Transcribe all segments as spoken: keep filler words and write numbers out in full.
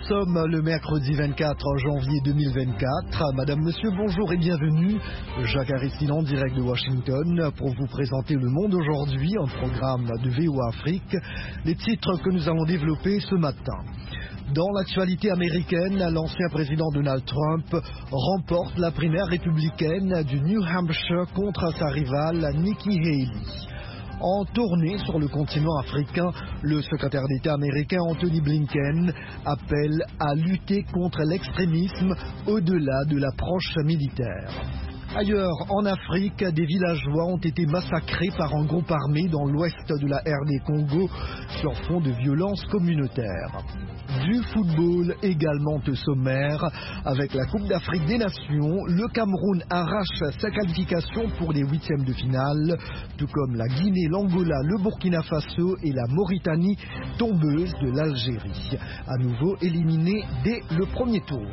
Nous sommes le mercredi vingt-quatre janvier deux mille vingt-quatre. Madame, monsieur, bonjour et bienvenue. Jacques Aristide en direct de Washington pour vous présenter Le Monde aujourd'hui, un programme de V O A Afrique. Les titres que nous allons développer ce matin. Dans l'actualité américaine, l'ancien président Donald Trump remporte la primaire républicaine du New Hampshire contre sa rivale Nikki Haley. En tournée sur le continent africain, le secrétaire d'État américain Anthony Blinken appelle à lutter contre l'extrémisme au-delà de l'approche militaire. Ailleurs, en Afrique, des villageois ont été massacrés par un groupe armé dans l'ouest de la R D Congo sur fond de violences communautaires. Du football également au sommaire. Avec la Coupe d'Afrique des Nations, le Cameroun arrache sa qualification pour les huitièmes de finale, tout comme la Guinée, l'Angola, le Burkina Faso et la Mauritanie, tombeuse de l'Algérie. À nouveau éliminés dès le premier tour.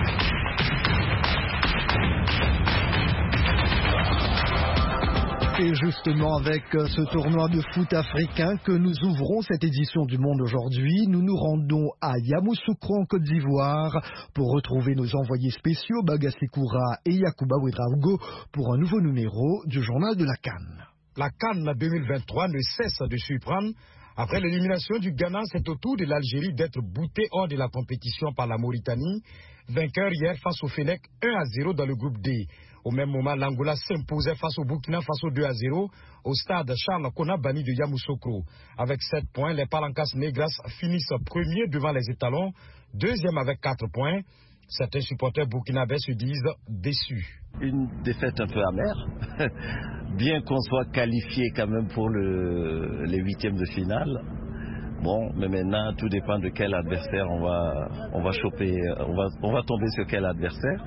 C'est justement avec ce tournoi de foot africain que nous ouvrons cette édition du Monde aujourd'hui. Nous nous rendons à Yamoussoukro en Côte d'Ivoire pour retrouver nos envoyés spéciaux Bagassi Koura et Yacouba Ouedraogo pour un nouveau numéro du journal de la CAN. La CAN deux mille vingt-trois ne cesse de surprendre. Après l'élimination du Ghana, c'est au tour de l'Algérie d'être boutée hors de la compétition par la Mauritanie. Vainqueur hier face au Fennec un à zéro dans le groupe D. Au même moment, l'Angola s'imposait face au Burkina Faso deux à zéro au stade Charles Konabani de Yamoussoukro. Avec sept points, les Palancas Negras finissent premiers devant les étalons, deuxième avec quatre points. Certains supporters burkinabés se disent déçus. Une défaite un peu amère, bien qu'on soit qualifié quand même pour le, les huitièmes de finale. Bon, mais maintenant, tout dépend de quel adversaire on va, on va choper, on va, on va tomber sur quel adversaire.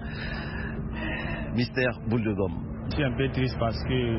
Mystère boule de gomme. Je suis un peu triste parce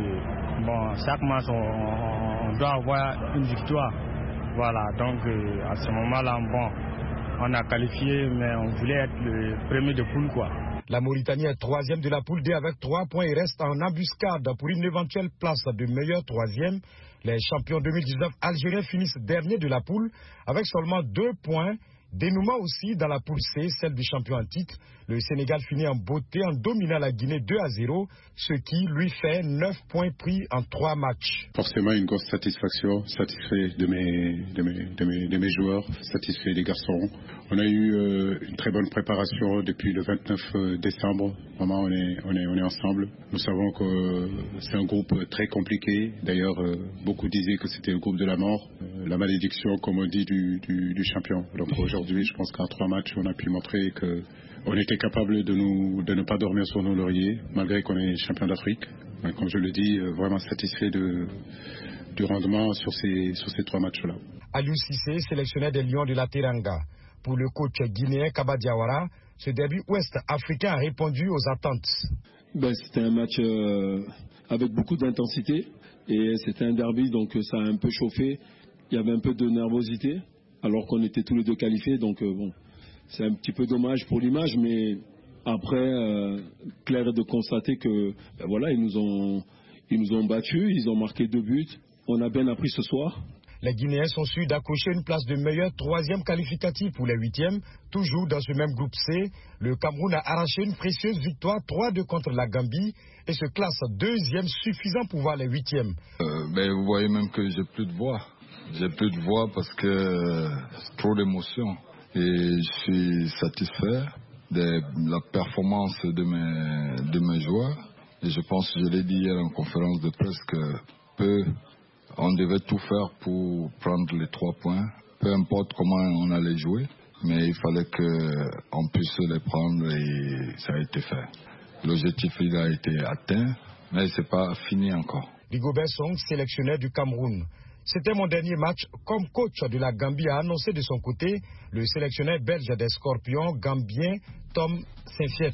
que bon, chaque match on, on doit avoir une victoire. Voilà, donc euh, à ce moment-là, bon, on a qualifié, mais on voulait être le premier de poule, quoi. La Mauritanie est troisième de la poule D avec trois points et reste en embuscade pour une éventuelle place de meilleur troisième. Les champions deux mille dix-neuf algériens finissent dernier de la poule avec seulement deux points. Dénouement aussi dans la poule C, celle du champion en titre. Le Sénégal finit en beauté en dominant la Guinée deux à zéro, ce qui lui fait neuf points pris en trois matchs. Forcément une grosse satisfaction, satisfait de mes, de mes, de mes, de mes joueurs, satisfait des garçons. On a eu euh, une très bonne préparation depuis le vingt-neuf décembre. Vraiment on est, on est, on est ensemble. Nous savons que euh, c'est un groupe très compliqué. D'ailleurs euh, beaucoup disaient que c'était le groupe de la mort, euh, la malédiction comme on dit du, du, du champion. Donc aujourd'hui Aujourd'hui, je pense qu'en trois matchs, on a pu montrer qu'on était capable de, nous, de ne pas dormir sur nos lauriers, malgré qu'on est champion d'Afrique. Mais comme je le dis, vraiment satisfait de, du rendement sur ces, sur ces trois matchs-là. Aliou Cissé, sélectionneur des Lions de la Teranga. Pour le coach guinéen Kaba Diawara, ce derby ouest-africain a répondu aux attentes. Ben, c'était un match euh, avec beaucoup d'intensité et c'était un derby, donc ça a un peu chauffé. Il y avait un peu de nervosité. Alors qu'on était tous les deux qualifiés, donc euh, bon, c'est un petit peu dommage pour l'image, mais après, euh, clair est de constater que, ben voilà, ils nous ont, ils nous ont battus, ils ont marqué deux buts, on a bien appris ce soir. Les Guinéens sont sûrs d'accrocher une place de meilleur troisième qualificatif pour les huitièmes, toujours dans ce même groupe C. Le Cameroun a arraché une précieuse victoire trois deux contre la Gambie et se classe deuxième, suffisant pour voir les huitièmes. Euh, ben, vous voyez même que j'ai plus de voix. J'ai plus de voix parce que euh, c'est trop d'émotion. Et je suis satisfait de la performance de mes, de mes joueurs. Et je pense, je l'ai dit hier en conférence de presse, que peu, on devait tout faire pour prendre les trois points. Peu importe comment on allait jouer, mais il fallait qu'on puisse les prendre et ça a été fait. L'objectif il a été atteint, mais ce n'est pas fini encore. Rigobert Song, sélectionneur du Cameroun. C'était mon dernier match comme coach de la Gambie, a annoncé de son côté le sélectionneur belge des Scorpions gambien Tom Saint-Fiet.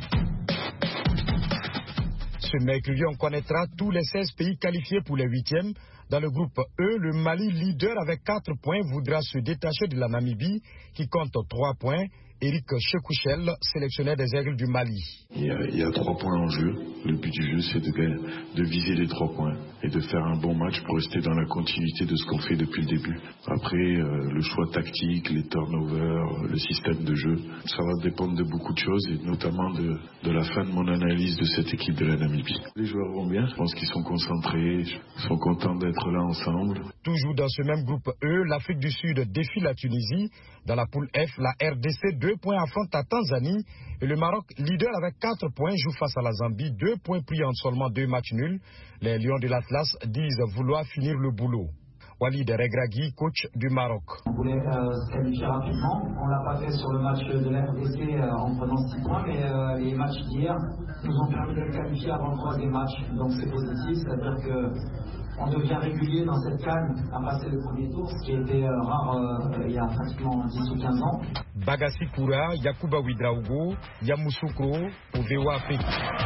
Ce mercredi, on connaîtra tous les seize pays qualifiés pour les huitièmes. Dans le groupe E, le Mali, leader avec quatre points, voudra se détacher de la Namibie qui compte trois points Eric Chekouchel, sélectionneur des Aigles du Mali. Il y, a, il y a trois points en jeu. Le but du jeu, c'est de, de viser les trois points et de faire un bon match pour rester dans la continuité de ce qu'on fait depuis le début. Après, euh, le choix tactique, les turnovers, le système de jeu, ça va dépendre de beaucoup de choses et notamment de, de la fin de mon analyse de cette équipe de la Namibie. Les joueurs vont bien, je pense qu'ils sont concentrés, ils sont contents d'être là ensemble. Toujours dans ce même groupe E, l'Afrique du Sud défie la Tunisie. Dans la poule F, la R D C, deux points affronte la Tanzanie. Et le Maroc, leader avec quatre points, joue face à la Zambie. Deux points pris en seulement deux matchs nuls. Les Lions de l'Atlas disent vouloir finir le boulot. Walid Regragui, coach du Maroc. On voulait euh, se qualifier rapidement. On ne l'a pas fait sur le match de la R D C euh, en prenant six points, mais euh, les matchs d'hier nous ont permis de qualifier avant le troisième match. Donc c'est positif, c'est-à-dire qu'on devient régulier dans cette canne à passer le premier tour, ce qui était euh, rare euh, il y a pratiquement dix ou quinze ans. Bagassi Koura, Yakuba Ouidraogo, Yamoussoukro, pour V O A Afrique.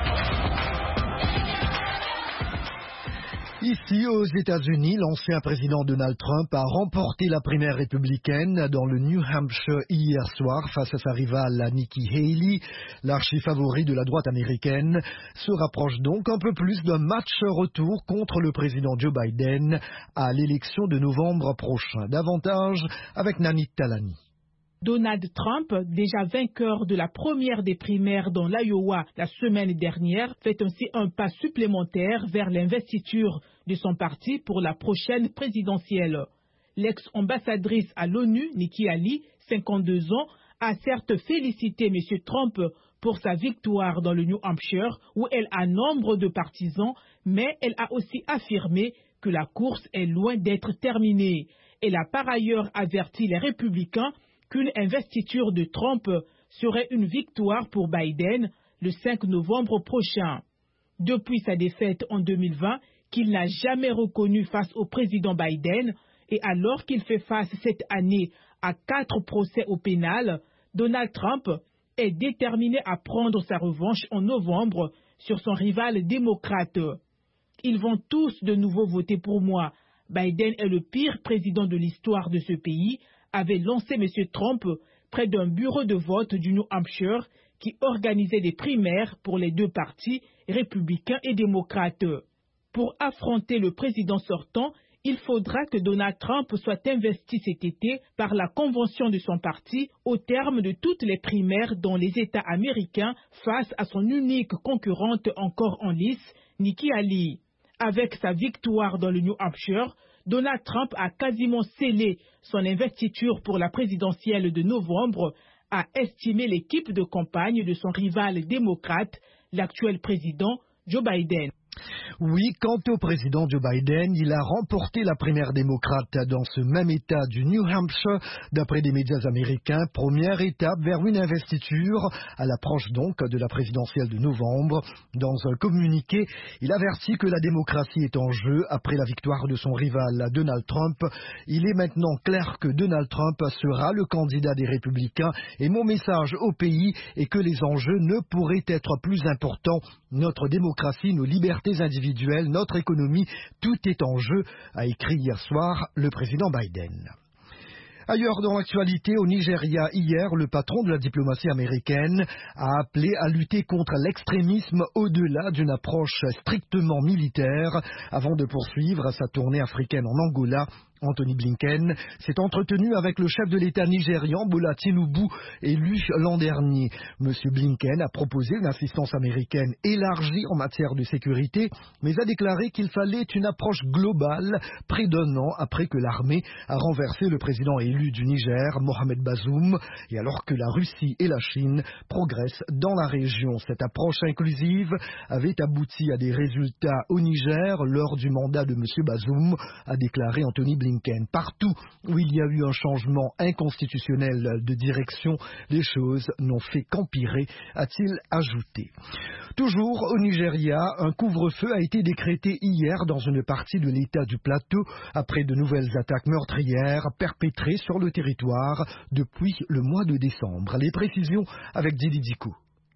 Ici, aux États-Unis, l'ancien président Donald Trump a remporté la primaire républicaine dans le New Hampshire hier soir face à sa rivale Nikki Haley. L'archi-favori de la droite américaine se rapproche donc un peu plus d'un match retour contre le président Joe Biden à l'élection de novembre prochain. Davantage avec Nanit Talani. Donald Trump, déjà vainqueur de la première des primaires dans l'Iowa la semaine dernière, fait ainsi un pas supplémentaire vers l'investiture de son parti pour la prochaine présidentielle. L'ex-ambassadrice à l'ONU, Nikki Haley, cinquante-deux ans, a certes félicité M. Trump pour sa victoire dans le New Hampshire, où elle a nombre de partisans, mais elle a aussi affirmé que la course est loin d'être terminée. Elle a par ailleurs averti les républicains qu'une investiture de Trump serait une victoire pour Biden le cinq novembre prochain. Depuis sa défaite en deux mille vingt, qu'il n'a jamais reconnue face au président Biden, et alors qu'il fait face cette année à quatre procès au pénal, Donald Trump est déterminé à prendre sa revanche en novembre sur son rival démocrate. Ils vont tous de nouveau voter pour moi. Biden est le pire président de l'histoire de ce pays, avait lancé M. Trump près d'un bureau de vote du New Hampshire qui organisait des primaires pour les deux partis, républicains et démocrates. Pour affronter le président sortant, il faudra que Donald Trump soit investi cet été par la convention de son parti au terme de toutes les primaires dans les États américains face à son unique concurrente encore en lice, Nikki Haley. Avec sa victoire dans le New Hampshire, Donald Trump a quasiment scellé son investiture pour la présidentielle de novembre, a estimé l'équipe de campagne de son rival démocrate, l'actuel président Joe Biden. Oui, quant au président Joe Biden, il a remporté la primaire démocrate dans ce même État du New Hampshire, d'après des médias américains, première étape vers une investiture, à l'approche donc de la présidentielle de novembre. Dans un communiqué, il avertit que la démocratie est en jeu après la victoire de son rival Donald Trump. Il est maintenant clair que Donald Trump sera le candidat des républicains et mon message au pays est que les enjeux ne pourraient être plus importants. Notre démocratie, nos libertés individuelles, notre économie, tout est en jeu, a écrit hier soir le président Biden. Ailleurs dans l'actualité, au Nigeria, hier, le patron de la diplomatie américaine a appelé à lutter contre l'extrémisme au-delà d'une approche strictement militaire avant de poursuivre sa tournée africaine en Angola. Anthony Blinken s'est entretenu avec le chef de l'État nigérian, Bola Tinubu, élu l'an dernier. Monsieur Blinken a proposé une assistance américaine élargie en matière de sécurité, mais a déclaré qu'il fallait une approche globale, près d'un an après que l'armée a renversé le président élu du Niger, Mohamed Bazoum, et alors que la Russie et la Chine progressent dans la région. Cette approche inclusive avait abouti à des résultats au Niger lors du mandat de Monsieur Bazoum, a déclaré Anthony Blinken. Partout où il y a eu un changement inconstitutionnel de direction, les choses n'ont fait qu'empirer, a-t-il ajouté. Toujours au Nigeria, un couvre-feu a été décrété hier dans une partie de l'État du Plateau après de nouvelles attaques meurtrières perpétrées sur le territoire depuis le mois de décembre. Les précisions avec Dili Diko.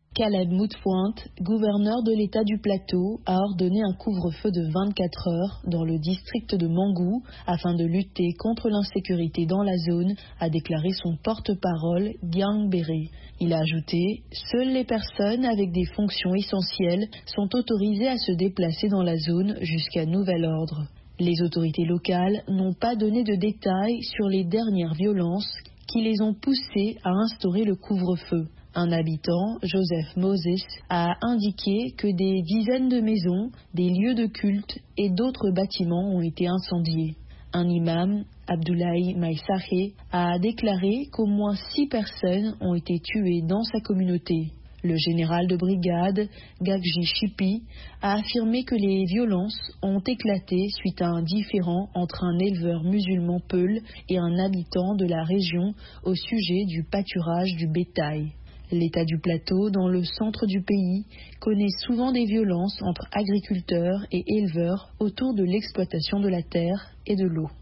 Caleb Moutpointe, gouverneur de l'État du Plateau, a ordonné un couvre-feu de vingt-quatre heures dans le district de Mangou afin de lutter contre l'insécurité dans la zone, a déclaré son porte-parole Giang Béré. Il a ajouté « Seules les personnes avec des fonctions essentielles sont autorisées à se déplacer dans la zone jusqu'à nouvel ordre ». Les autorités locales n'ont pas donné de détails sur les dernières violences qui les ont poussées à instaurer le couvre-feu. Un habitant, Joseph Moses, a indiqué que des dizaines de maisons, des lieux de culte et d'autres bâtiments ont été incendiés. Un imam, Abdoulaye Maïsahé, a déclaré qu'au moins six personnes ont été tuées dans sa communauté. Le général de brigade, Gagji Chipi, a affirmé que les violences ont éclaté suite à un différend entre un éleveur musulman Peul et un habitant de la région au sujet du pâturage du bétail. L'État du Plateau, dans le centre du pays, connaît souvent des violences entre agriculteurs et éleveurs autour de l'exploitation de la terre et de l'eau.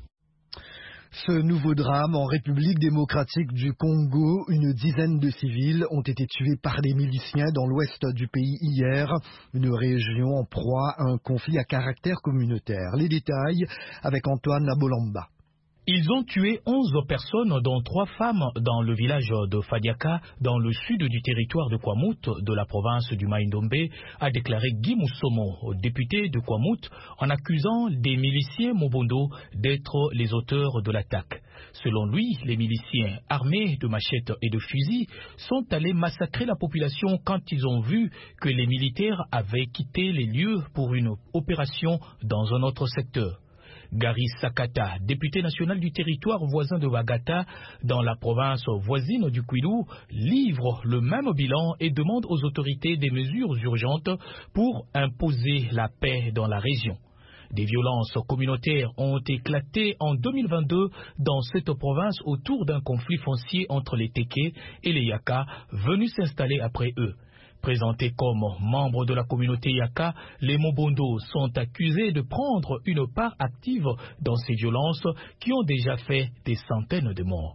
Ce nouveau drame en République démocratique du Congo, une dizaine de civils ont été tués par des miliciens dans l'ouest du pays hier, une région en proie à un conflit à caractère communautaire. Les détails avec Antoine Nabolamba. Ils ont tué onze personnes, dont trois femmes, dans le village de Fadiaka, dans le sud du territoire de Kwamout, de la province du Maïndombe, a déclaré Guy Moussomo, député de Kwamout, en accusant des miliciens Mobondo d'être les auteurs de l'attaque. Selon lui, les miliciens armés de machettes et de fusils sont allés massacrer la population quand ils ont vu que les militaires avaient quitté les lieux pour une opération dans un autre secteur. Gary Sakata, député national du territoire voisin de Wagata, dans la province voisine du Kwilu, livre le même bilan et demande aux autorités des mesures urgentes pour imposer la paix dans la région. Des violences communautaires ont éclaté en deux mille vingt-deux dans cette province autour d'un conflit foncier entre les Téké et les Yaka venus s'installer après eux. Présentés comme membres de la communauté Yaka, les Mobondo sont accusés de prendre une part active dans ces violences qui ont déjà fait des centaines de morts.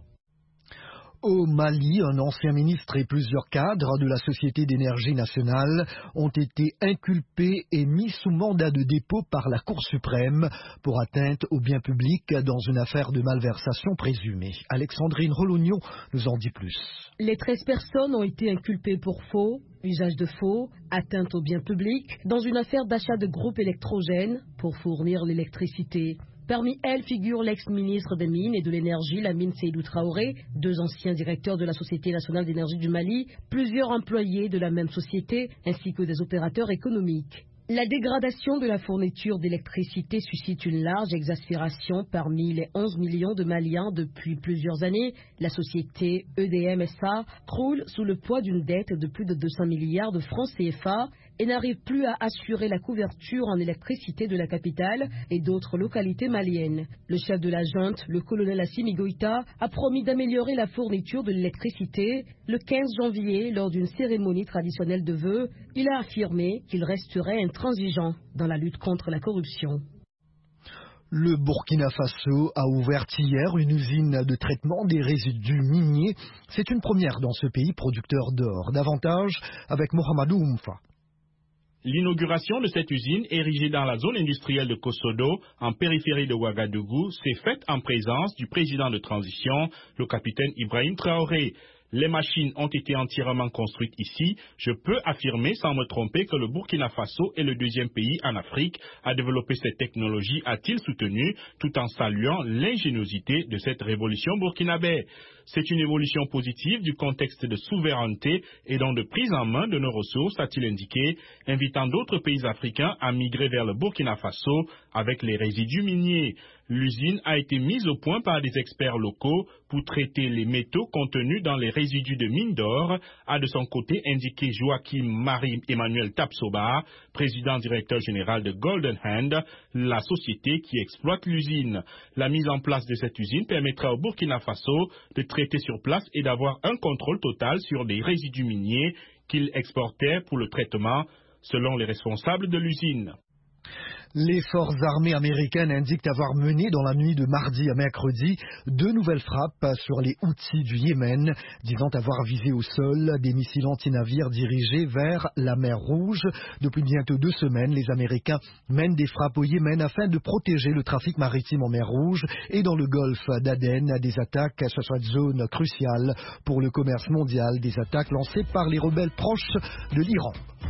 Au Mali, un ancien ministre et plusieurs cadres de la Société d'énergie nationale ont été inculpés et mis sous mandat de dépôt par la Cour suprême pour atteinte aux biens publics dans une affaire de malversation présumée. Alexandrine Rolognon nous en dit plus. Les treize personnes ont été inculpées pour faux, usage de faux, atteinte aux biens publics dans une affaire d'achat de groupes électrogènes pour fournir l'électricité. Parmi elles figure l'ex-ministre des Mines et de l'Énergie, Lamine Seydou Traoré, deux anciens directeurs de la Société nationale d'énergie du Mali, plusieurs employés de la même société, ainsi que des opérateurs économiques. La dégradation de la fourniture d'électricité suscite une large exaspération parmi les onze millions de Maliens depuis plusieurs années. La société E D M S A croule sous le poids d'une dette de plus de deux cents milliards de francs C F A et n'arrive plus à assurer la couverture en électricité de la capitale et d'autres localités maliennes. Le chef de la junte, le colonel Assimi Goïta, a promis d'améliorer la fourniture de l'électricité. Le quinze janvier, lors d'une cérémonie traditionnelle de vœux, il a affirmé qu'il resterait intransigeant dans la lutte contre la corruption. Le Burkina Faso a ouvert hier une usine de traitement des résidus miniers. C'est une première dans ce pays producteur d'or. Davantage avec Mohamedou Oumfa. L'inauguration de cette usine, érigée dans la zone industrielle de Kosodo, en périphérie de Ouagadougou, s'est faite en présence du président de transition, le capitaine Ibrahim Traoré. Les machines ont été entièrement construites ici. Je peux affirmer sans me tromper que le Burkina Faso est le deuxième pays en Afrique à développer cette technologie, a-t-il soutenu, tout en saluant l'ingéniosité de cette révolution burkinabé. C'est une évolution positive du contexte de souveraineté et donc de prise en main de nos ressources, a-t-il indiqué, invitant d'autres pays africains à migrer vers le Burkina Faso avec les résidus miniers. L'usine a été mise au point par des experts locaux pour traiter les métaux contenus dans les résidus de mines d'or, a de son côté indiqué Joachim Marie-Emmanuel Tapsoba, président directeur général de Golden Hand, la société qui exploite l'usine. La mise en place de cette usine permettra au Burkina Faso de traiter sur place et d'avoir un contrôle total sur des résidus miniers qu'il exportait pour le traitement, selon les responsables de l'usine. Les forces armées américaines indiquent avoir mené dans la nuit de mardi à mercredi deux nouvelles frappes sur les Houthis du Yémen, disant avoir visé au sol des missiles anti-navires dirigés vers la mer Rouge. Depuis bientôt deux semaines, les Américains mènent des frappes au Yémen afin de protéger le trafic maritime en mer Rouge et dans le golfe d'Aden des attaques sur cette zone cruciale pour le commerce mondial, des attaques lancées par les rebelles proches de l'Iran.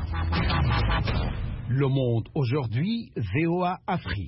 Le Monde aujourd'hui, V O A Afrique.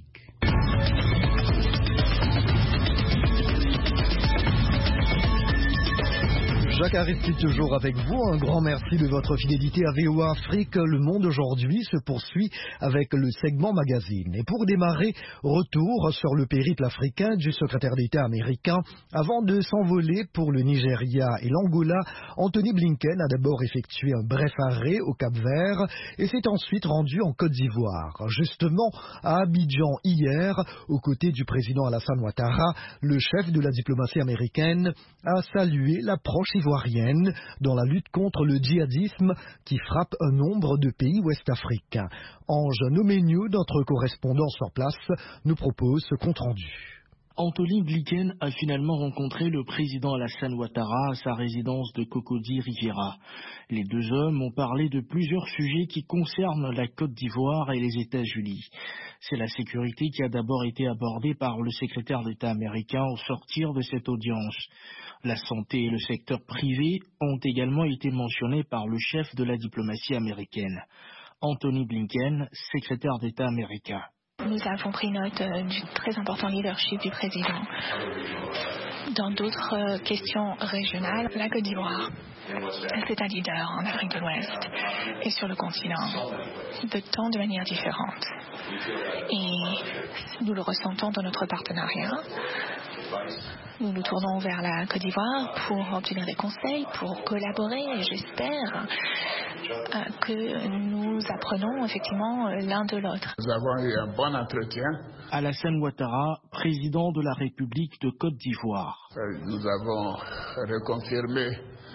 Jacques Aristide toujours avec vous. Un grand merci de votre fidélité à V O A Afrique. Le Monde aujourd'hui se poursuit avec le segment magazine. Et pour démarrer, retour sur le périple africain du secrétaire d'État américain. Avant de s'envoler pour le Nigeria et l'Angola, Anthony Blinken a d'abord effectué un bref arrêt au Cap-Vert et s'est ensuite rendu en Côte d'Ivoire. Justement, à Abidjan hier, aux côtés du président Alassane Ouattara, le chef de la diplomatie américaine a salué l'approche ivoirienne dans la lutte contre le djihadisme qui frappe un nombre de pays ouest-africains. Ange Noménieux, notre correspondant sur place, nous propose ce compte-rendu. Anthony Blinken a finalement rencontré le président Alassane Ouattara à sa résidence de Cocody Riviera. Les deux hommes ont parlé de plusieurs sujets qui concernent la Côte d'Ivoire et les États-Unis. C'est la sécurité qui a d'abord été abordée par le secrétaire d'État américain au sortir de cette audience. La santé et le secteur privé ont également été mentionnés par le chef de la diplomatie américaine. Anthony Blinken, secrétaire d'État américain. Nous avons pris note euh, du très important leadership du président. Dans d'autres euh, questions régionales, la Côte d'Ivoire, c'est un leader en Afrique de l'Ouest et sur le continent, de tant de manières différentes. Et nous le ressentons dans notre partenariat. Nous nous tournons vers la Côte d'Ivoire pour obtenir des conseils, pour collaborer et j'espère euh, que nous apprenons effectivement l'un de l'autre. Nous avons eu un bon entretien. Alassane Ouattara, président de la République de Côte d'Ivoire. Nous avons reconfirmé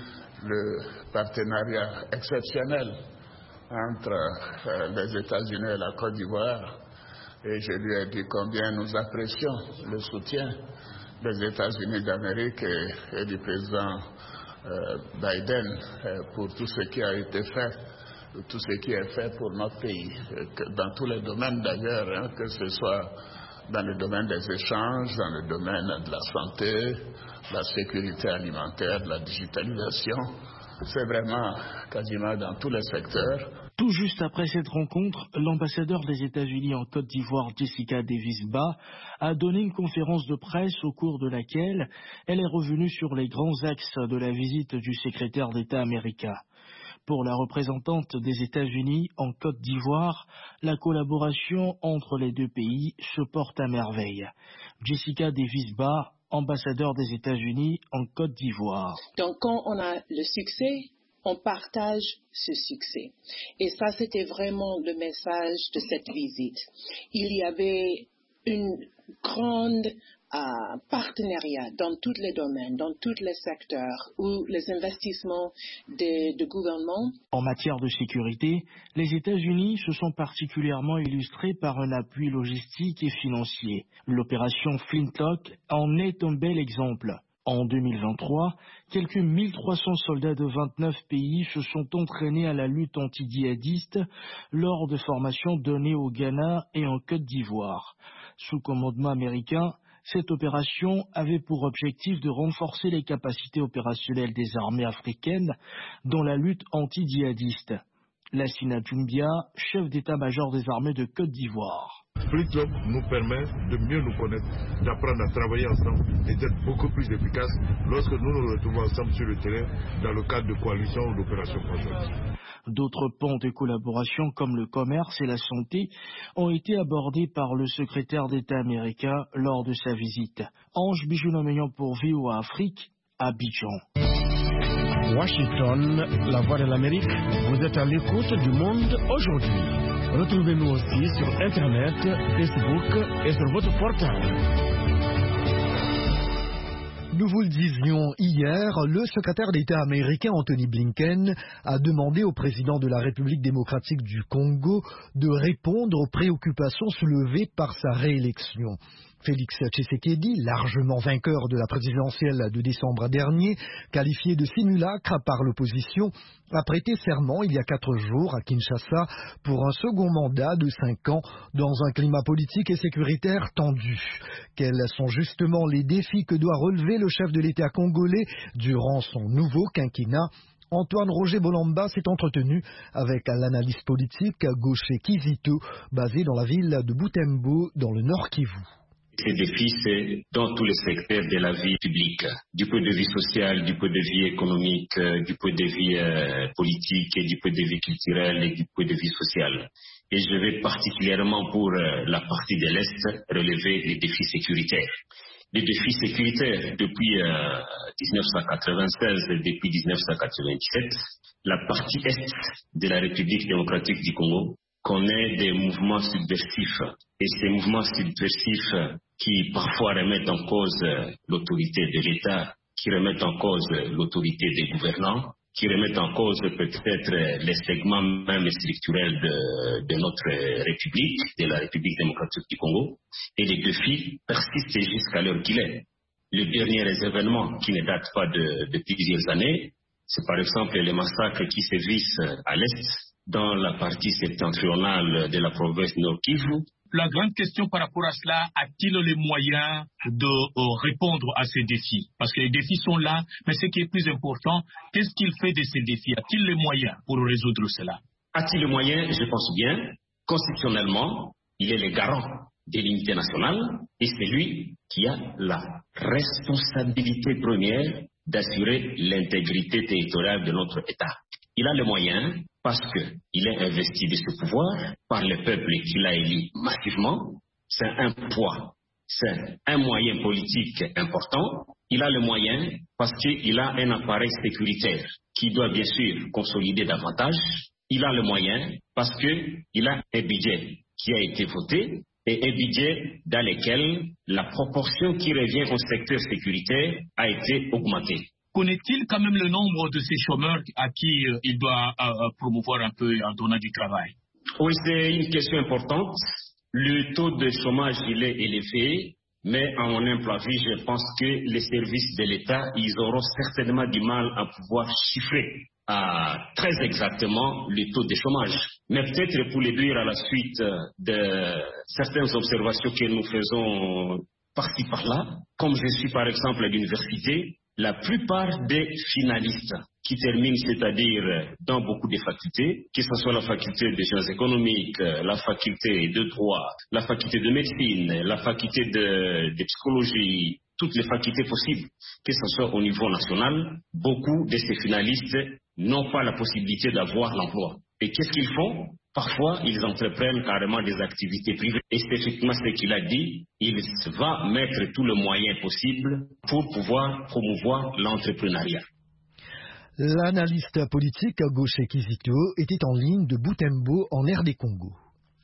le partenariat exceptionnel entre euh, les États-Unis et la Côte d'Ivoire et je lui ai dit combien nous apprécions le soutien des États-Unis d'Amérique et, et du président euh, Biden euh, pour tout ce qui a été fait, tout ce qui est fait pour notre pays, que dans tous les domaines d'ailleurs, hein, que ce soit dans le domaine des échanges, dans le domaine de la santé, de la sécurité alimentaire, de la digitalisation. C'est vraiment quasiment dans tous les secteurs. Tout juste après cette rencontre, l'ambassadeur des États-Unis en Côte d'Ivoire, Jessica Davis-Ba, a donné une conférence de presse au cours de laquelle elle est revenue sur les grands axes de la visite du secrétaire d'État américain. Pour la représentante des États-Unis en Côte d'Ivoire, la collaboration entre les deux pays se porte à merveille. Jessica Davis-Ba, ambassadeur des États-Unis en Côte d'Ivoire. Donc quand on a le succès, on partage ce succès. Et ça, c'était vraiment le message de cette visite. Il y avait une grande euh, partenariat dans tous les domaines, dans tous les secteurs où les investissements de, de gouvernement. En matière de sécurité, les États-Unis se sont particulièrement illustrés par un appui logistique et financier. L'opération Flintlock en est un bel exemple. En deux mille vingt-trois, quelques mille trois cents soldats de vingt-neuf pays se sont entraînés à la lutte anti-djihadiste lors de formations données au Ghana et en Côte d'Ivoire. Sous commandement américain, cette opération avait pour objectif de renforcer les capacités opérationnelles des armées africaines dans la lutte anti-djihadiste. Lassina Doumbia, chef d'état-major des armées de Côte d'Ivoire. Flintlock nous permet de mieux nous connaître, d'apprendre à travailler ensemble et d'être beaucoup plus efficaces lorsque nous nous retrouvons ensemble sur le terrain dans le cadre de coalitions ou d'opérations conjointes. D'autres pans de collaboration comme le commerce et la santé ont été abordés par le secrétaire d'État américain lors de sa visite. Ange Bijou-Noménian pour V O A Afrique, Abidjan. Washington, la voix de l'Amérique, vous êtes à l'écoute du Monde aujourd'hui. Retrouvez-nous aussi sur Internet, Facebook et sur votre portable. Nous vous le disions hier, le secrétaire d'État américain Anthony Blinken a demandé au président de la République démocratique du Congo de répondre aux préoccupations soulevées par sa réélection. Félix Tshisekedi, largement vainqueur de la présidentielle de décembre dernier, qualifié de simulacre par l'opposition, a prêté serment il y a quatre jours à Kinshasa pour un second mandat de cinq ans dans un climat politique et sécuritaire tendu. Quels sont justement les défis que doit relever le chef de l'État congolais durant son nouveau quinquennat? Antoine Roger Bolamba s'est entretenu avec l'analyste politique Gaucher Kizito, basé dans la ville de Butembo, dans le Nord Kivu. Ces défis, c'est dans tous les secteurs de la vie publique, du point de vue social, du point de vue économique, du point de vue euh, politique, et du point de vue culturel et du point de vue social. Et je vais particulièrement pour euh, la partie de l'Est relever les défis sécuritaires. Les défis sécuritaires depuis euh, dix-neuf cent quatre-vingt-seize et depuis dix-neuf cent quatre-vingt-dix-sept, la partie Est de la République démocratique du Congo connaît des mouvements subversifs. Et ces mouvements subversifs qui parfois remettent en cause l'autorité de l'État, qui remettent en cause l'autorité des gouvernants, qui remettent en cause peut-être les segments même structurels de, de notre République, de la République démocratique du Congo. Et les défis persistent jusqu'à l'heure qu'il est. Le dernier événement qui ne date pas de, de plusieurs années, c'est par exemple les massacres qui sévissent à l'Est, dans la partie septentrionale de la province Nord Kivu. La grande question par rapport à cela, a-t-il les moyens de euh, répondre à ces défis? Parce que les défis sont là, mais ce qui est plus important, qu'est-ce qu'il fait de ces défis? A-t-il les moyens pour résoudre cela? A-t-il les moyens? Je pense bien. Constitutionnellement, il est le garant de l'unité nationale et c'est lui qui a la responsabilité première d'assurer l'intégrité territoriale de notre État. Il a les moyens parce qu'il est investi de ce pouvoir par le peuple qu'il a élu massivement. C'est un poids, c'est un moyen politique important. Il a les moyens parce qu'il a un appareil sécuritaire qui doit bien sûr consolider davantage. Il a les moyens parce qu'il a un budget qui a été voté et un budget dans lequel la proportion qui revient au secteur sécuritaire a été augmentée. Connaît-il quand même le nombre de ces chômeurs à qui euh, il doit euh, promouvoir un peu en donnant du travail? Oui, c'est une question importante. Le taux de chômage, il est élevé, mais à mon humble avis, je pense que les services de l'État, ils auront certainement du mal à pouvoir chiffrer à très exactement le taux de chômage. Mais peut-être pour le dire à la suite de certaines observations que nous faisons par-ci par-là, comme je suis par exemple à l'université, la plupart des finalistes qui terminent, c'est-à-dire dans beaucoup de facultés, que ce soit la faculté des sciences économiques, la faculté de droit, la faculté de médecine, la faculté de, de psychologie, toutes les facultés possibles, que ce soit au niveau national, beaucoup de ces finalistes n'ont pas la possibilité d'avoir l'emploi. Et qu'est-ce qu'ils font? Parfois, ils entreprennent carrément des activités privées. Et c'est effectivement ce qu'il a dit. Il va mettre tous les moyens possibles pour pouvoir promouvoir l'entrepreneuriat. L'analyste politique Gaucher Kizito était en ligne de Butembo en R D Congo.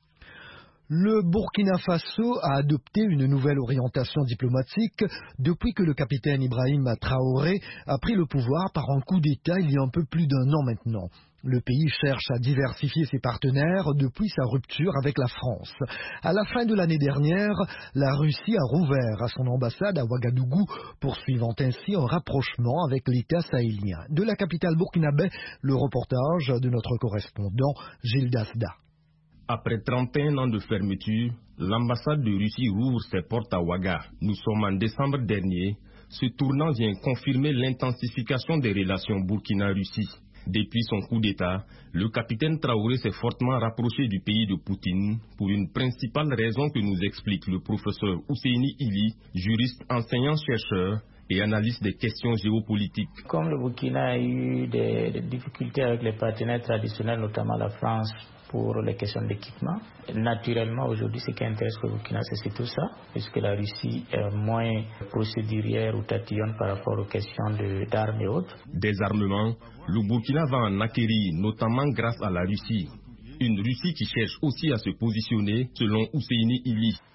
Le Burkina Faso a adopté une nouvelle orientation diplomatique depuis que le capitaine Ibrahim Traoré a pris le pouvoir par un coup d'État il y a un peu plus d'un an maintenant. Le pays cherche à diversifier ses partenaires depuis sa rupture avec la France. À la fin de l'année dernière, la Russie a rouvert à son ambassade à Ouagadougou, poursuivant ainsi un rapprochement avec l'État sahélien. De la capitale burkinabé, le reportage de notre correspondant Gilles Dasda. Après trente et un ans de fermeture, l'ambassade de Russie rouvre ses portes à Ouaga. Nous sommes en décembre dernier. Ce tournant vient confirmer l'intensification des relations Burkina-Russie. Depuis son coup d'État, le capitaine Traoré s'est fortement rapproché du pays de Poutine pour une principale raison que nous explique le professeur Ousseini Ili, juriste, enseignant-chercheur et analyste des questions géopolitiques. Comme le Burkina a eu des, des difficultés avec les partenaires traditionnels, notamment la France, pour les questions d'équipement. Naturellement, aujourd'hui, ce qui intéresse le Burkina, c'est tout ça, puisque la Russie est moins procédurière ou tatillonne par rapport aux questions d'armes et autres. Des armements, le Burkina va en acquérir, notamment grâce à la Russie. Une Russie qui cherche aussi à se positionner, selon Ousseini Ili.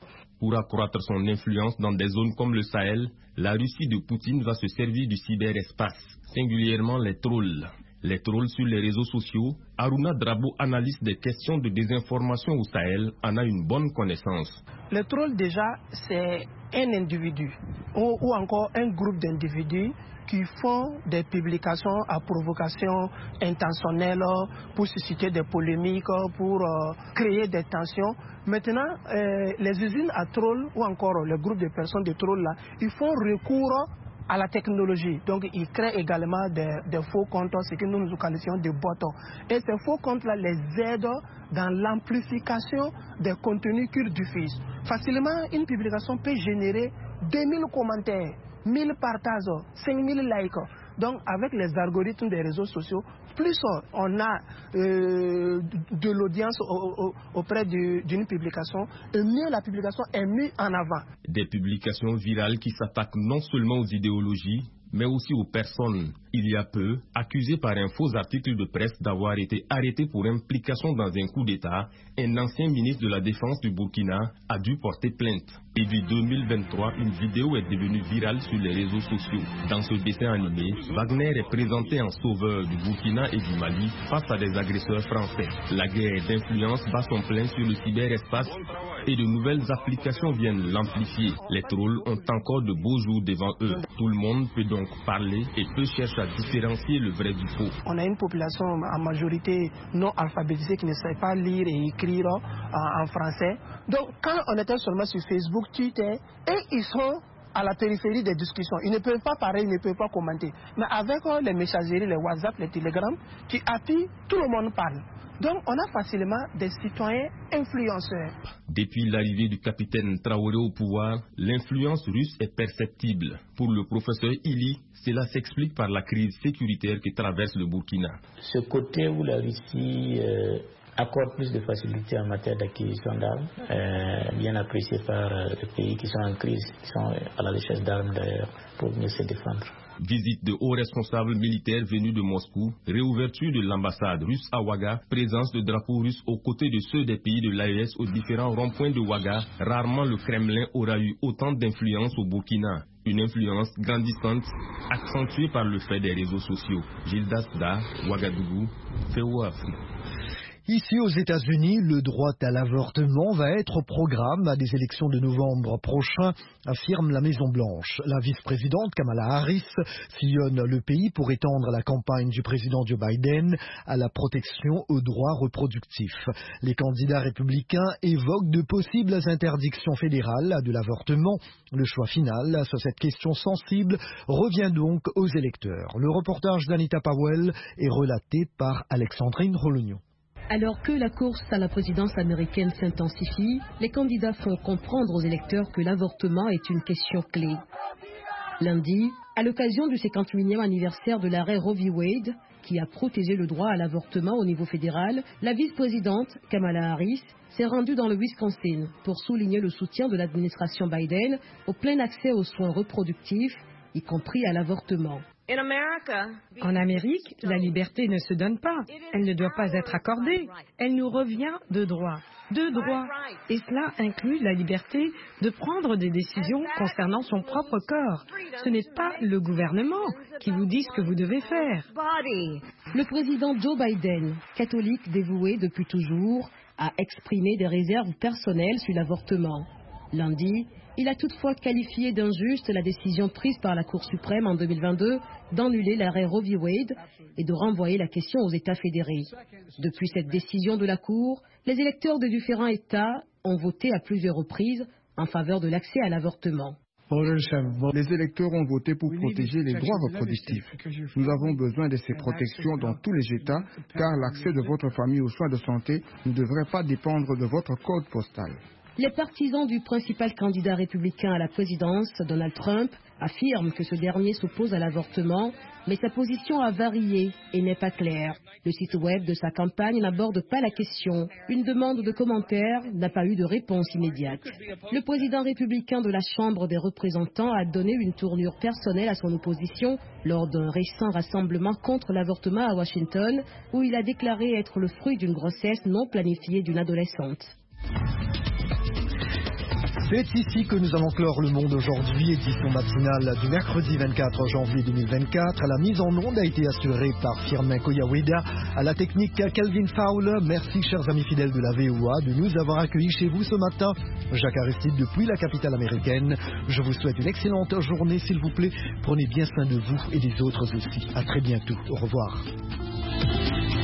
Pour accroître son influence dans des zones comme le Sahel, la Russie de Poutine va se servir du cyberespace, singulièrement les trolls. Les trolls sur les réseaux sociaux, Aruna Drabo, analyste des questions de désinformation au Sahel, en a une bonne connaissance. Les trolls, déjà, c'est un individu ou, ou encore un groupe d'individus qui font des publications à provocation intentionnelle pour susciter des polémiques, pour euh, créer des tensions. Maintenant, euh, les usines à trolls ou encore le groupe de personnes de trolls là, ils font recours à la technologie. Donc, ils créent également des, des faux comptes, ce que nous nous qualifions de bots. Et ces faux comptes-là les aident dans l'amplification des contenus qu'ils diffusent. Facilement, une publication peut générer deux mille commentaires, mille partages, cinq mille likes. Donc, avec les algorithmes des réseaux sociaux, plus on a euh, de l'audience auprès d'une publication, et mieux la publication est mise en avant. Des publications virales qui s'attaquent non seulement aux idéologies, mais aussi aux personnes. Il y a peu, accusé par un faux article de presse d'avoir été arrêté pour implication dans un coup d'État, un ancien ministre de la Défense du Burkina a dû porter plainte. Et du deux mille vingt-trois, une vidéo est devenue virale sur les réseaux sociaux. Dans ce dessin animé, Wagner est présenté en sauveur du Burkina et du Mali face à des agresseurs français. La guerre d'influence bat son plein sur le cyberespace et de nouvelles applications viennent l'amplifier. Les trolls ont encore de beaux jours devant eux. Tout le monde peut donc parler et peut chercher à différencier le vrai du faux. On a une population en majorité non alphabétisée qui ne sait pas lire et écrire en, en français. Donc quand on était seulement sur Facebook, Twitter, et ils sont à la périphérie des discussions. Ils ne peuvent pas parler, ils ne peuvent pas commenter. Mais avec les messageries, les WhatsApp, les Telegram, qui appuient, tout le monde parle. Donc on a facilement des citoyens influenceurs. Depuis l'arrivée du capitaine Traoré au pouvoir, l'influence russe est perceptible. Pour le professeur Ili, cela s'explique par la crise sécuritaire qui traverse le Burkina. Ce côté où la Russie euh, accorde plus de facilité en matière d'acquisition d'armes, euh, bien apprécié par euh, les pays qui sont en crise, qui sont à la recherche d'armes d'ailleurs, pour mieux se défendre. Visite de hauts responsables militaires venus de Moscou, réouverture de l'ambassade russe à Ouaga, présence de drapeaux russes aux côtés de ceux des pays de l'A E S aux différents ronds-points de Ouaga. Rarement le Kremlin aura eu autant d'influence au Burkina. Une influence grandissante, accentuée par le fait des réseaux sociaux. Gildas Da, Ouagadougou, V O A Afrique. Ici aux États-Unis, le droit à l'avortement va être au programme à des élections de novembre prochain, affirme la Maison-Blanche. La vice-présidente Kamala Harris sillonne le pays pour étendre la campagne du président Joe Biden à la protection aux droits reproductifs. Les candidats républicains évoquent de possibles interdictions fédérales de l'avortement. Le choix final sur cette question sensible revient donc aux électeurs. Le reportage d'Anita Powell est relaté par Alexandrine Rolognon. Alors que la course à la présidence américaine s'intensifie, les candidats font comprendre aux électeurs que l'avortement est une question clé. Lundi, à l'occasion du cinquante-huitième anniversaire de l'arrêt Roe v. Wade, qui a protégé le droit à l'avortement au niveau fédéral, la vice-présidente Kamala Harris s'est rendue dans le Wisconsin pour souligner le soutien de l'administration Biden au plein accès aux soins reproductifs, y compris à l'avortement. En Amérique, la liberté ne se donne pas. Elle ne doit pas être accordée. Elle nous revient de droit. De droit. Et cela inclut la liberté de prendre des décisions concernant son propre corps. Ce n'est pas le gouvernement qui vous dit ce que vous devez faire. Le président Joe Biden, catholique dévoué depuis toujours, a exprimé des réserves personnelles sur l'avortement. Lundi, il a toutefois qualifié d'injuste la décision prise par la Cour suprême en deux mille vingt-deux d'annuler l'arrêt Roe v. Wade et de renvoyer la question aux États fédérés. Depuis cette décision de la Cour, les électeurs de différents États ont voté à plusieurs reprises en faveur de l'accès à l'avortement. Les électeurs ont voté pour protéger les droits reproductifs. Nous avons besoin de ces protections dans tous les États, car l'accès de votre famille aux soins de santé ne devrait pas dépendre de votre code postal. Les partisans du principal candidat républicain à la présidence, Donald Trump, affirment que ce dernier s'oppose à l'avortement, mais sa position a varié et n'est pas claire. Le site web de sa campagne n'aborde pas la question. Une demande de commentaires n'a pas eu de réponse immédiate. Le président républicain de la Chambre des représentants a donné une tournure personnelle à son opposition lors d'un récent rassemblement contre l'avortement à Washington, où il a déclaré être le fruit d'une grossesse non planifiée d'une adolescente. C'est ici que nous allons clore le monde aujourd'hui, édition matinale du mercredi vingt-quatre janvier deux mille vingt-quatre. La mise en onde a été assurée par Firmin Koyaweda, à la technique Kelvin Fowler. Merci chers amis fidèles de la V O A de nous avoir accueillis chez vous ce matin. Jacques Aristide depuis la capitale américaine. Je vous souhaite une excellente journée s'il vous plaît. Prenez bien soin de vous et des autres aussi. À très bientôt. Au revoir.